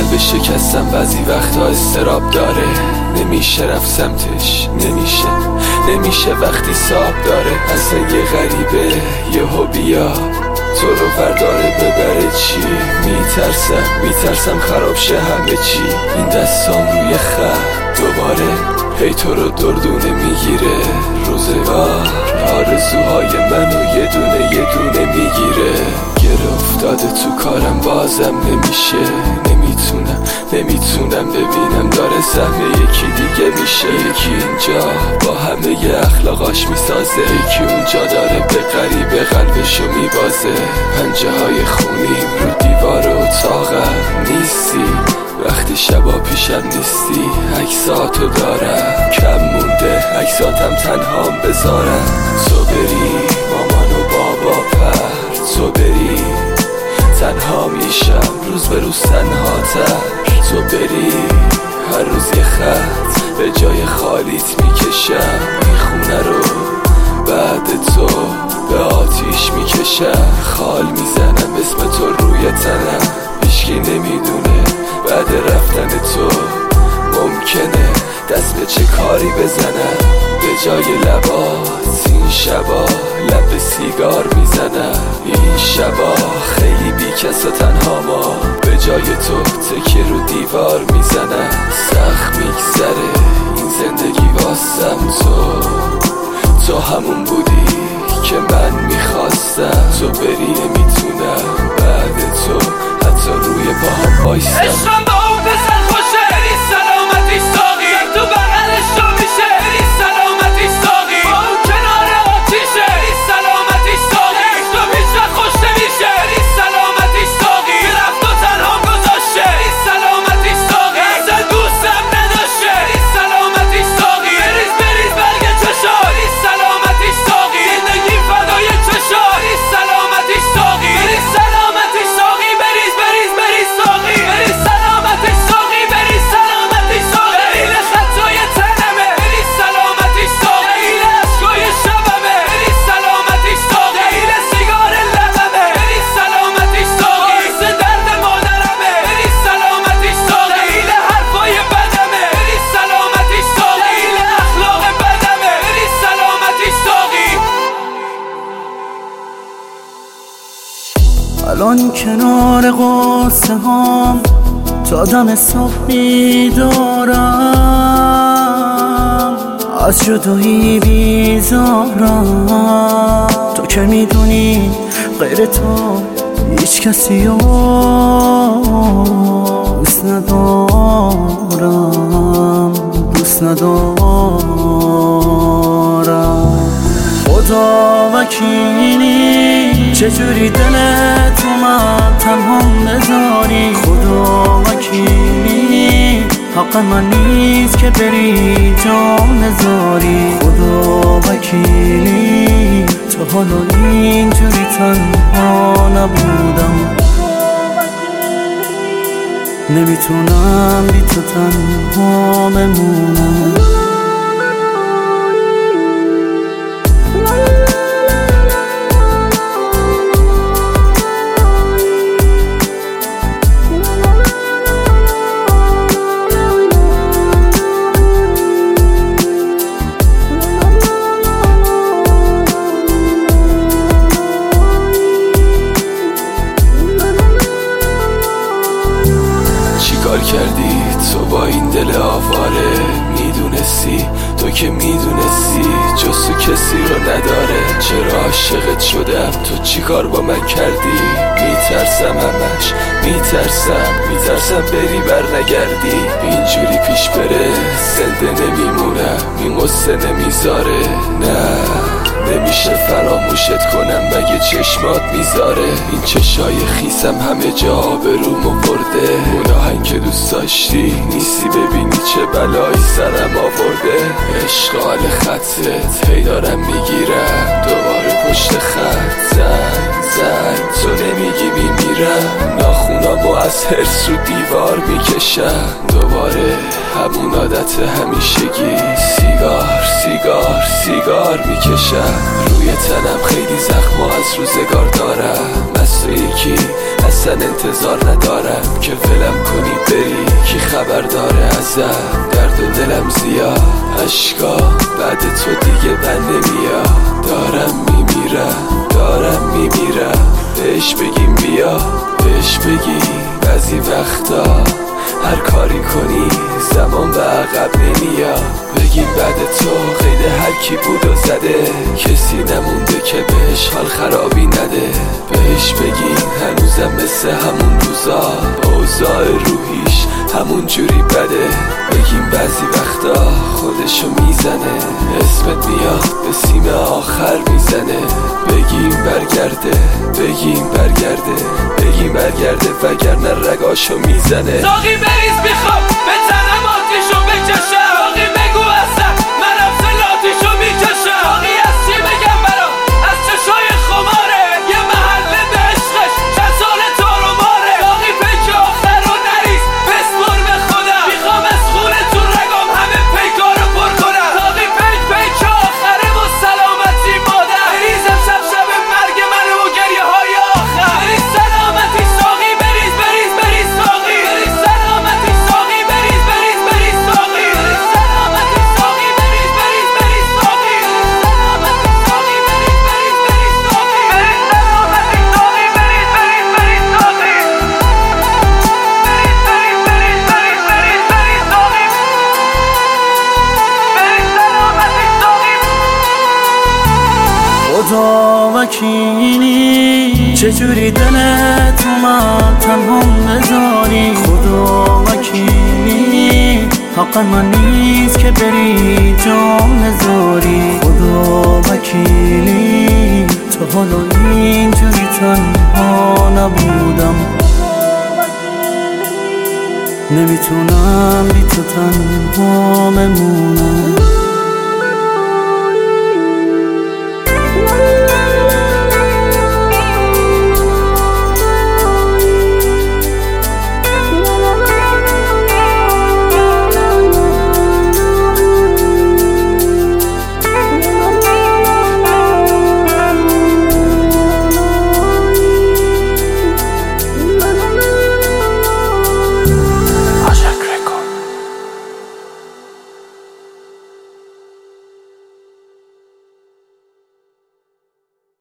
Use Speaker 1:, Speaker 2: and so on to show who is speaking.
Speaker 1: قلب شکستم بعضی وقتا استراب داره، نمیشه رفت سمتش، نمیشه وقتی ساب داره. اصلا یه غریبه یهو بیا تو رو برداره ببره چی؟ میترسم خراب شه همه چی. این دستام روی خط دوباره هی تو رو دردونه میگیره. روزگار آرزوهای منو یه دونه میگیره. گره افتاده تو کارم بازم نمیشه. نمیتونم ببینم داره سهم یکی دیگه میشه. یکی اینجا با همه اخلاقاش میسازه، یکی اونجا داره به غریبه قلبشو میبازه. پنجه های خونیم رو دیوار اتاقم نیستی، وقتی شبا پیشم نیستی عکساتو دارم. کم مونده عکساتم تنهام بذارم. تو بری مامان و بابا پر، تو بری تنها میشم روز به روز تنهاتر. تو بری هر روز یه خط به جای خالیت میکشم. این خونه رو بعد تو به آتیش میکشم. خال میزنم اسم تو روی تنم، هیچکی نمیدونه بعد رفتن تو ممکنه دست به چه کاری بزنم. به جای لبات این شبا لب سیگار میزنم. این شبا خیلی بی کس و تنها ما به جای تو تکیه رو دیوار میزنم. سخت میگذره این زندگی واسم، تو همون بودی که من میخواستم. تو بری نمیتونم بعد تو حتی روی پاهم بایستم.
Speaker 2: عشقم با اون پسر خوشه، بری سلامتیش ساقی تو بغلش تو میشه. بری سلامتیش ساقی با اون کنار آتیشه. بری سلامتیش ساقی تو پیش و خوش نمیشه. بری سلامتیش ساقی رفت و تنها گذاشته. بری سلامتیش ساقی اصلا دوستم نداشته. بری سلامتیش ساقی بریز برگ چشا. بری سلامتیش ساقی زندگی فدای چشا. بری سلامتیش ساقی بری سلامتیش ساقی بریز ساقی. بری سلامتیش ساقی بری سلامتیش ساقی. این خطای تنمه. بری سلامتیش ساقی این عشقای شبمه. بری سلامتیش ساقی این سیگار لبمه. بری سلامتیش ساقی باعث درد مادرمه. بری سلامتیش ساقی این حرفای بدمه. بری سلامتیش ساقی این اخلاق بدمه. بری سلامتیش ساقی.
Speaker 3: الان کنار قصه هام تا دم صبح میدارم، از جدایی بیزارم. تو که میدونی غیر تو هیچ کسی رو دوست ندارم. خدا وکیلی چجوری دلت اومد تنها بذاری. خدا وکیلی حق من نیست که بری جام نذاری. خدا وکیلی تو حالا اینجوری تنها نبودم. نمیتونم بی تو تنها بمونم.
Speaker 1: چیکار کردی تو با این دل آواره؟ میدونستی تو که میدونستی جز تو کسی رو نداره. چرا عاشقت شدم تو چیکار با من کردی؟ میترسم همش میترسم بری بر نگردی. اینجوری پیش بره زنده نمیمونم، این قصه نمیذاره. نه نمیشه فراموشت کنم مگه چشمات میذاره. این چشای خیسم همه جا آبرومو برده. اون آهنگ که دوست داشتی نیستی ببینی چه بلایی سرم آورده. عشق حال خطت هی دارم میگیرم دوباره پشت خط. زنگ تو نمیگی میمیرم. ناخونامو و از حرص رو دیوار میکشم. دوباره همون عادت همیشگی، سیگار سیگار سیگار میکشم. روی تنم خیلی زخم و از روزگار دارم. از تو یکی اصلا انتظار ندارم که ولم کنی بری. کی خبر داره ازم؟ درد و دلم زیاد، عشقا بعد تو دیگه بند نمیاد. دارم میمیرم بهش بگیم بیا، بهش بگیم بعضی وقتا هر کاری کنی زمان به عقب نمیاد. بگیم بعد تو قید هر کی بود و زده، کسی نمونده که بهش حال خرابی نده. بهش بگیم هنوزم مثل همون روزا، اوضاع روحیش همون جوری بده. بگیم بعضی وقتا خودشو میزنه، اسمت میاد به سیم آخر میزنه. بگیم برگرده وگرنه رگاشو میزنه.
Speaker 2: ساقی بریز میخوام به تنم آتیشو بکشم. ساقی بگو اصلا من افسلاتیشو میکشم. ساقی از چی بگم برام از چشای خماره، یه محله به عشقش چند سال تارو ماره. ساقی پیک آخر رو نریز بسپر به خودم، میخوام از خونه تو رگام همه پیکارو پر کنم. ساقی پیک آخره و سلامتی مادر، بریزم شب مرگ منو و گریه های آخر. بریز سلامتی ساقی، بریز ساقی، بریز سلامتی ساقی، بریز ساقی، بریز سلامتی ساقی، بریز ساقی، سلامتی ساقی، بریز ساقی، سلامتی ساقی، بریز ساقی،
Speaker 3: خدا وکیلی چجوری دلت اومد تنها بذاری. خدا وکیلی حق من نیست که بری جام نذاری. خدا وکیلی تا حالا اینجوری تنها نبودم. نمیتونم بی تو تنها بمونم.